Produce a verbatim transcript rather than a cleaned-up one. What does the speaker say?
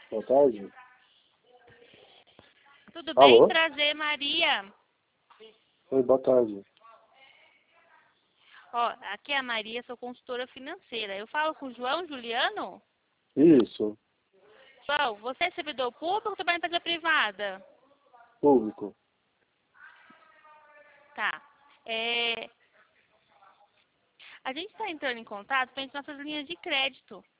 Boa tarde. Tudo Alô? bem? Prazer, Maria. Oi, boa tarde. Ó, aqui é a Maria, sou consultora financeira. Eu falo com o João Juliano? Isso, João, você é servidor público ou trabalha em empresa privada? público. Tá. É, A gente está entrando em contato para nossas linhas de crédito.